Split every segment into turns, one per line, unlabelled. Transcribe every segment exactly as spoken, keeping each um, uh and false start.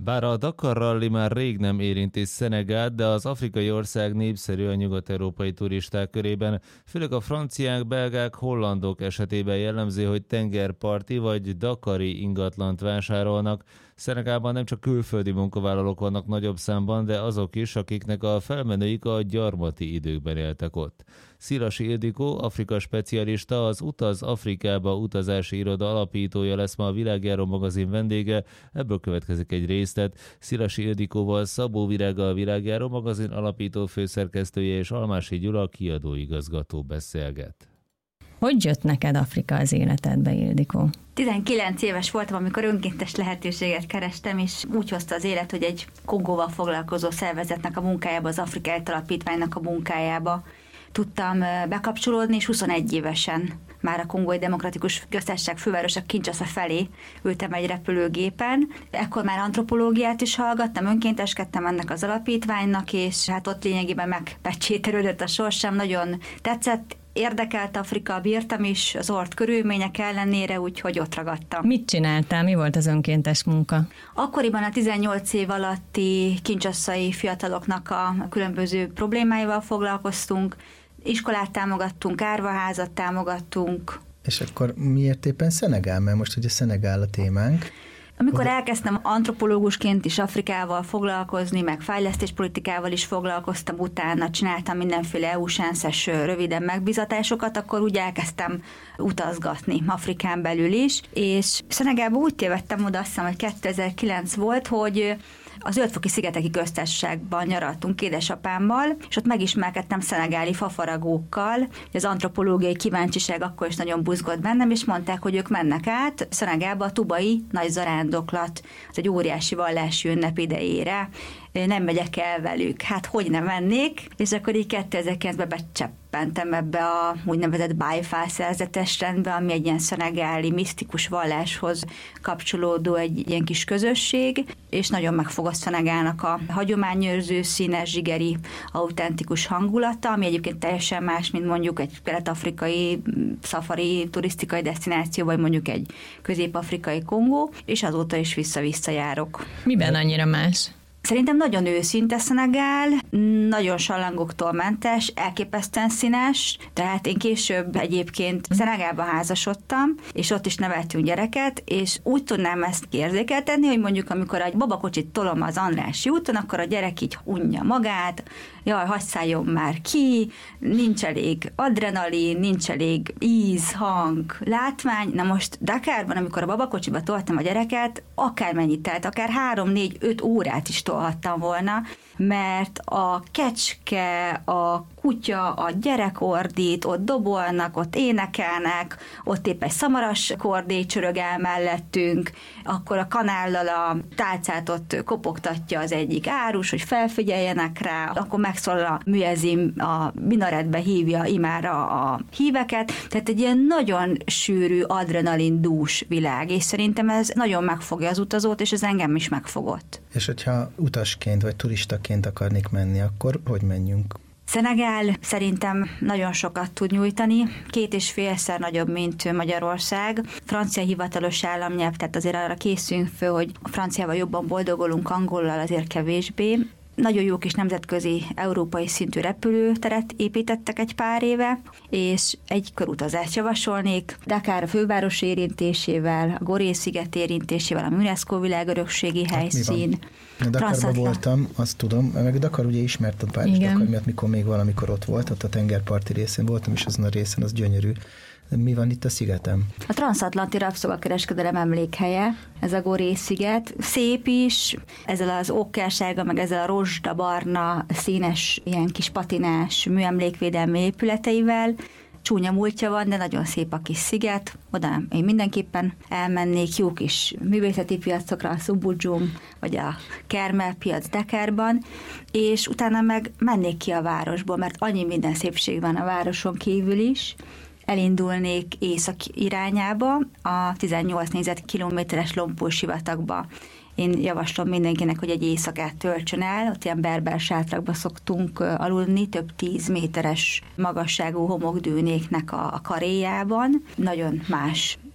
Bár a Dakar Rally már rég nem érinti Szenegát, de az afrikai ország népszerű a nyugat-európai turisták körében, főleg a franciák, belgák, hollandok esetében jellemző, hogy tengerparti vagy dakari ingatlant vásárolnak. Szenegában nem csak külföldi munkavállalók vannak nagyobb számban, de azok is, akiknek a felmenőik a gyarmati időkben éltek ott. Szilasi Ildikó, Afrika specialista, az Utaz Afrikába utazási iroda alapítója lesz ma a Világjáró magazin vendége, ebből következik egy részlet. Szilasi Ildikóval Szabó Virága, a Világjáró magazin alapító főszerkesztője és Almási Gyula kiadóigazgató beszélget.
Hogy jött neked Afrika az életedbe, Ildikó?
tizenkilenc éves voltam, amikor önkéntes lehetőséget kerestem, és úgy hozta az élet, hogy egy Kongóval foglalkozó szervezetnek a munkájába, az Afrikai Alapítványnak a munkájába tudtam bekapcsolódni, és huszonegy évesen már a Kongói Demokratikus Köztársaság fővárosa Kinshasa felé ültem egy repülőgépen. Ekkor már antropológiát is hallgattam, önkénteskedtem ennek az alapítványnak, és hát ott lényegében megpecsételődött a sorsam, nagyon tetszett, érdekelt Afrika, bírtam is az ott körülmények ellenére, úgyhogy ott ragadtam.
Mit csináltál? Mi volt az önkéntes munka?
Akkoriban a tizennyolc év alatti kinshasai fiataloknak a különböző problémáival foglalkoztunk, iskolát támogattunk, árvaházat támogattunk.
És akkor miért éppen Szenegál? Mert most ugye Szenegál a témánk.
Amikor elkezdtem antropológusként is Afrikával foglalkozni, meg fejlesztéspolitikával is foglalkoztam, utána csináltam mindenféle é u-s enszes röviden megbízatásokat, akkor úgy elkezdtem utazgatni Afrikán belül is, és Szenegálban úgy tévedtem oda, azt hiszem, hogy kétezer-kilenc volt, hogy a Zöld-foki szigeteki köztársaságban nyaraltunk édesapámmal, és ott megismerkedtem szenegáli fafaragókkal. Az antropológiai kíváncsiság akkor is nagyon buzgott bennem, és mondták, hogy ők mennek át Szenegálba a tubai nagy zarándoklat, az egy óriási vallási ünnep idejére. Nem megyek el velük. Hát hogy nem mennék? És akkor így kétezer-kilencben becseppentem ebbe a úgynevezett Baye-Fall szerzetes rendbe, ami egy ilyen szenegáli misztikus valláshoz kapcsolódó egy ilyen kis közösség, és nagyon megfogott Szenegálnak a hagyományőrző, színes, zsigeri, autentikus hangulata, ami egyébként teljesen más, mint mondjuk egy kelet-afrikai szafari turisztikai desztináció, vagy mondjuk egy közép-afrikai Kongó, és azóta is vissza-vissza járok.
Miben annyira más?
Szerintem nagyon őszinte Szenegál, nagyon sallangoktól mentes, elképesztően színes, tehát én később egyébként Szenegálban házasodtam, és ott is neveltünk gyereket, és úgy tudnám ezt érzékeltetni, hogy mondjuk amikor egy babakocsit tolom az Andrássy úton, akkor a gyerek így unja magát, jaj, hadd szálljon már ki, nincs elég adrenalin, nincs elég íz, hang, látvány. Na most Dakarban, amikor a babakocsiba toltam a gyereket, akármennyit telt, akár három, négy, öt órát is tolhattam volna, mert a kecske, a kutya, a gyerek ordít, ott dobolnak, ott énekelnek, ott épp egy szamaras kordé csörög el mellettünk, akkor a kanállal a tálcát ott kopogtatja az egyik árus, hogy felfigyeljenek rá, akkor megszólal a müezim, a minaretbe hívja imára a híveket, tehát egy ilyen nagyon sűrű, adrenalin-dús világ, és szerintem ez nagyon megfogja az utazót, és ez engem is megfogott.
És hogyha utasként vagy turistaként akarnék menni, akkor hogy menjünk?
Szenegál szerintem nagyon sokat tud nyújtani, két és félszer nagyobb, mint Magyarország. Francia hivatalos államnyelv, tehát azért arra készülünk föl, hogy a franciával jobban boldogulunk, angollal azért kevésbé. Nagyon jó kis nemzetközi, európai szintű repülőteret építettek egy pár éve, és egy körutazást javasolnék. Dakar a főváros érintésével, a Gorée-sziget érintésével, a UNESCO világörökségi helyszín.
Hát Dakarban voltam, azt tudom, meg Dakar ugye ismert a Párizs Dakar miatt, mikor még valamikor ott volt, ott a tengerparti részén voltam, és azon a részen az gyönyörű. De mi van itt a szigetem?
A transatlanti rabszolgakereskedelem emlékhelye, ez a Gorée-sziget. Szép is, ezzel az ókkersága, meg ezzel a rozsdabarna, színes, ilyen kis patinás műemlékvédelmi épületeivel. Csúnya múltja van, de nagyon szép a kis sziget. Oda én mindenképpen elmennék, jó kis művészeti piacokra, a Szubudzsum, vagy a Kermel piac Dakarban, és utána meg mennék ki a városból, mert annyi minden szépség van a városon kívül is. Elindulnék észak irányába, a tizennyolc négyzetkilométeres Lompul sivatagba. Én javaslom mindenkinek, hogy egy éjszakát töltsön el, ott ilyen berber sátrakba szoktunk aludni, több tíz méteres magasságú homokdűnéknek a karéjában. Nagyon más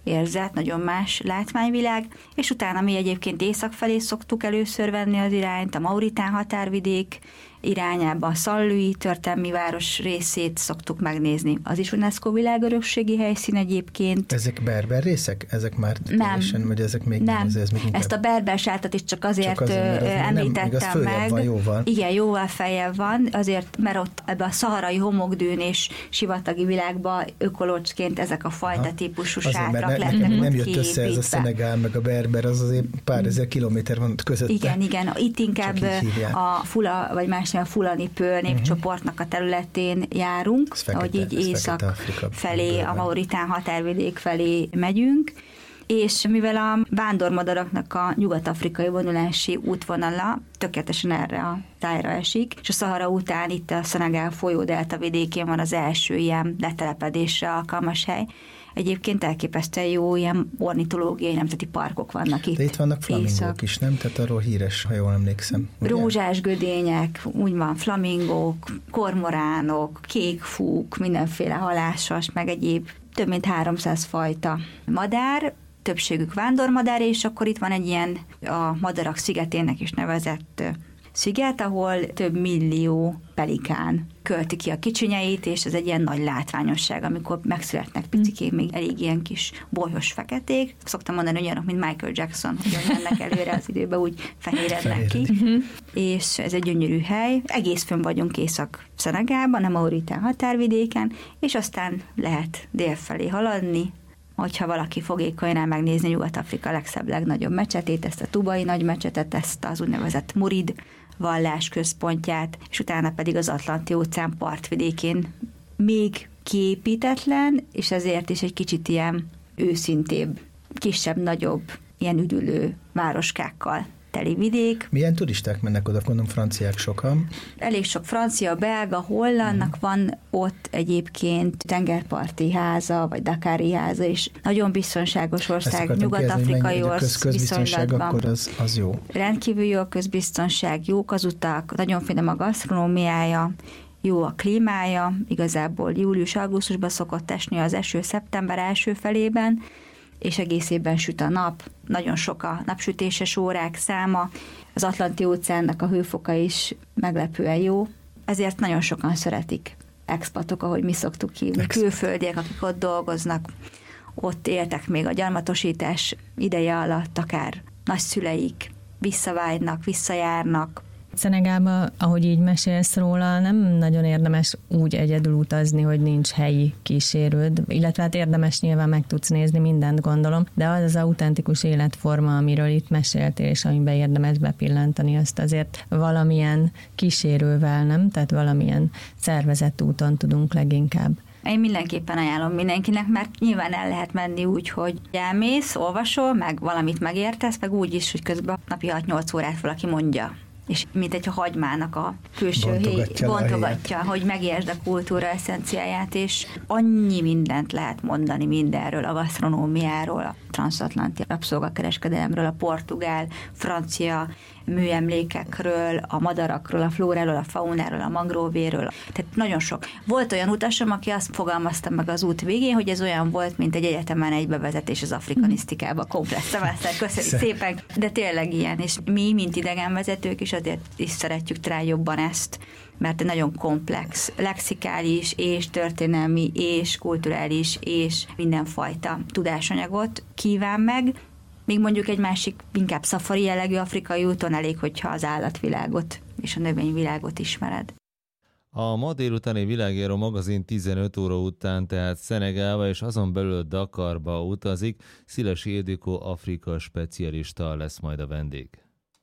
érzett, nagyon más látványvilág, és utána mi egyébként észak felé szoktuk először venni az irányt, a Mauritán határvidék irányába, a Szallui történelmi város részét szoktuk megnézni. Az is UNESCO világörökségi helyszín egyébként.
Ezek berber részek? Ezek már teljesen, vagy ezek még
nem.
nem? Ez még
Ezt a berber sátat is csak azért,
csak azért
említettem
nem, meg. Van, jóval.
Igen, jóval feljebb van, azért, mert ott ebbe a szaharai homokdűn és sivatagi világba ökolócsként ezek a fajta ha. típusú
azért,
sátrak
ne,
lettek
nem
ott
jött össze ez a Szenegál, meg a berber, az azért pár ezer kilométer van közötte.
Igen, igen. Itt inkább a fula, vagy más a fulani pől népcsoportnak a területén járunk, fekete, ahogy így észak felé, a Mauritán határvidék felé megyünk, és mivel a vándormadaraknak a nyugat-afrikai vonulási útvonala tökéletesen erre a tájra esik, és a Szahara után itt a Szenegál folyó delta vidékén van az első ilyen letelepedésre alkalmas hely. Egyébként elképesztően jó ilyen ornitológiai nemzeti parkok vannak itt.
De itt vannak flamingók észak. is, nem? Tehát arról híres, ha jól emlékszem.
Ugye? Rózsás gödények, úgy van, flamingók, kormoránok, kékfúk, mindenféle halászas, meg egyéb több mint háromszáz fajta madár, többségük vándormadár, és akkor itt van egy ilyen a Madarak szigetének is nevezett sziget, ahol több millió pelikán költi ki a kicsinyeit, és ez egy ilyen nagy látványosság, amikor megszületnek picikék, még elég ilyen kis bolyhos feketék. Szoktam mondani, hogy olyanok, mint Michael Jackson, hogy mennek előre az időben, úgy fehérednek ki. Uh-huh. És ez egy gyönyörű hely. Egész fönn vagyunk Észak-Szenegálban, a Mauritán határvidéken, és aztán lehet délfelé haladni, hogyha valaki fogékonyan megnézni Nyugat-Afrika legszebb, legnagyobb mecsetét, ezt a tubai nagy mecsetet, ezt az úgynevezett Murid vallás központját, és utána pedig az Atlanti-óceán partvidékén még kiépítetlen, és ezért is egy kicsit ilyen őszintébb, kisebb-nagyobb, ilyen üdülő városkákkal teli vidék.
Milyen turisták mennek oda? Gondolom franciák sokan.
Elég sok francia, belga, hollandnak mm. van ott egyébként tengerparti háza, vagy dakári háza is. Nagyon biztonságos ország, nyugat-afrikai ország viszonylatban.
Akkor az, az jó.
Rendkívül jó a közbiztonság, jók az utak, nagyon finom a gasztronómiája, jó a klímája, igazából július-augusztusban szokott esni az eső szeptember első felében, és egész évben süt a nap, nagyon sok a napsütéses órák száma, az Atlanti-óceánnak a hőfoka is meglepően jó, ezért nagyon sokan szeretik expatok, ahogy mi szoktuk hívni, Expat. külföldiek, akik ott dolgoznak, ott éltek még a gyarmatosítás ideje alatt, akár nagyszüleik, visszavágynak, visszajárnak.
Szenegálban, ahogy így mesélsz róla, nem nagyon érdemes úgy egyedül utazni, hogy nincs helyi kísérőd, illetve hát érdemes nyilván meg tudsz nézni mindent, gondolom, de az az autentikus életforma, amiről itt meséltél, és amiben érdemes bepillantani, azt azért valamilyen kísérővel, nem? Tehát valamilyen szervezett úton tudunk leginkább.
Én mindenképpen ajánlom mindenkinek, mert nyilván el lehet menni úgy, hogy elmész, olvasol, meg valamit megértesz, meg úgy is, hogy közben napi hat-nyolc órát valaki mondja. És mint egy hagymának a külső bontogatja, bontogatja hogy megértsd a kultúra eszenciáját, és annyi mindent lehet mondani mindenről, a gasztronómiáról, a transatlanti rabszolgakereskedelemről, a portugál, francia műemlékekről, a madarakról, a flóráról, a faunáról, a mangróvéről. Tehát nagyon sok. Volt olyan utasom, aki azt fogalmazta meg az út végén, hogy ez olyan volt, mint egy egyetemen egy bevezetés az afrikanisztikába, komplex szemeszter, köszönjük szépen, de tényleg ilyen, és mi, mint idegenvezetők is azért is szeretjük talán jobban ezt, mert egy nagyon komplex, lexikális és történelmi és kulturális és mindenfajta tudásanyagot kíván meg. Még mondjuk egy másik, inkább szafari jellegű afrikai úton elég, hogyha az állatvilágot és a növényvilágot ismered.
A ma délutáni Világjáró magazin tizenöt óra után tehát Szenegálba és azon belül Dakarba utazik. Szilasi Ildikó Afrika specialista lesz majd a vendég.